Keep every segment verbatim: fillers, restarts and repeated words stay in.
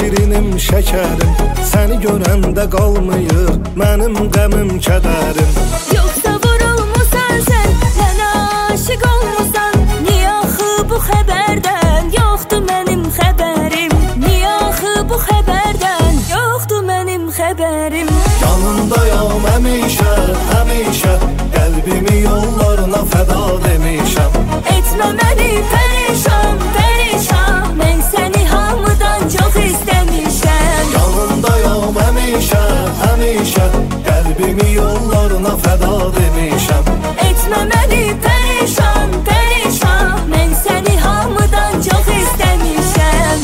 şirinim, şəkərim. Səni görəndə qalmayır mənim qəmim, kədərim. Yoxsa vurulmusan sən, mənə aşiq olmusan. Niyə axı bu xəbərdən yoxdur mənim xəbərim? Niyə axı bu xəbərdən yoxdur mənim xəbərim? Yanındayam həmişə, həmişə, qəlbimi yollarına fəda demişəm. Etmə məni pərişan, pərişan, mən səni hamıdan çox istəmişəm. Yanındayam həmişə, həmişə, qəlbimi yollarına fəda demişəm. Etmə məni pərişan, pərişan, mən səni hamıdan çox istəmişəm.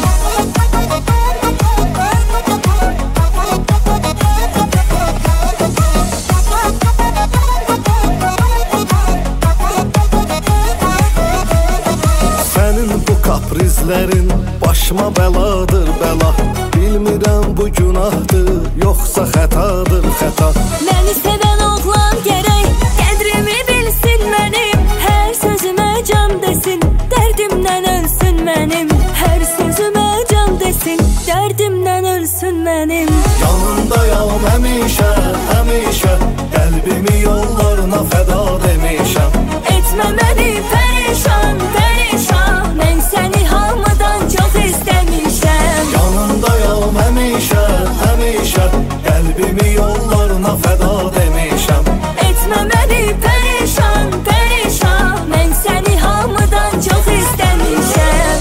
Sənin bu kaprizlərin başıma bəladır, bəla. Bilmirəm bu günahdır, yoxsa xətadır, xəta. Məni sevən oğlan gərək qədrimi bilsin mənim. Hər sözümə can desin, dərdimdən ölsün mənim. Hər sözümə can desin, dərdimdən ölsün mənim. Yanındayam həmişə, həmişə, qəlbimi yollarına fəda demişəm. Etmə məni pərişan, pərişan, mən səni hamıdan çox istəmişəm. Yanındayam həmişə, həmişə, qəlbimi yollarına fəda demişəm. Etmə məni pərişan, pərişan, mən səni hamıdan çox istəmişəm.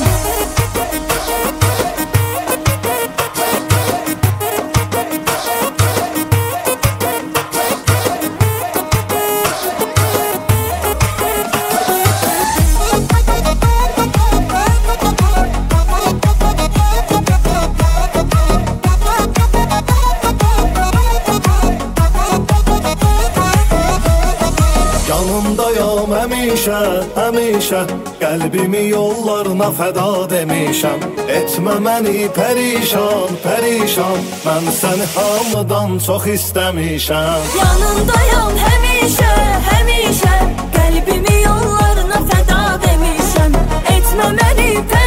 Yanındayam həmişə, həmişə, qəlbimi yollarına fəda demişəm. Etmə məni pərişan, pərişan, mən səni hamıdan çox istəmişəm. Yanındayam həmişə, həmişə, qəlbimi yollarına fəda demişəm. Etmə məni pərişan.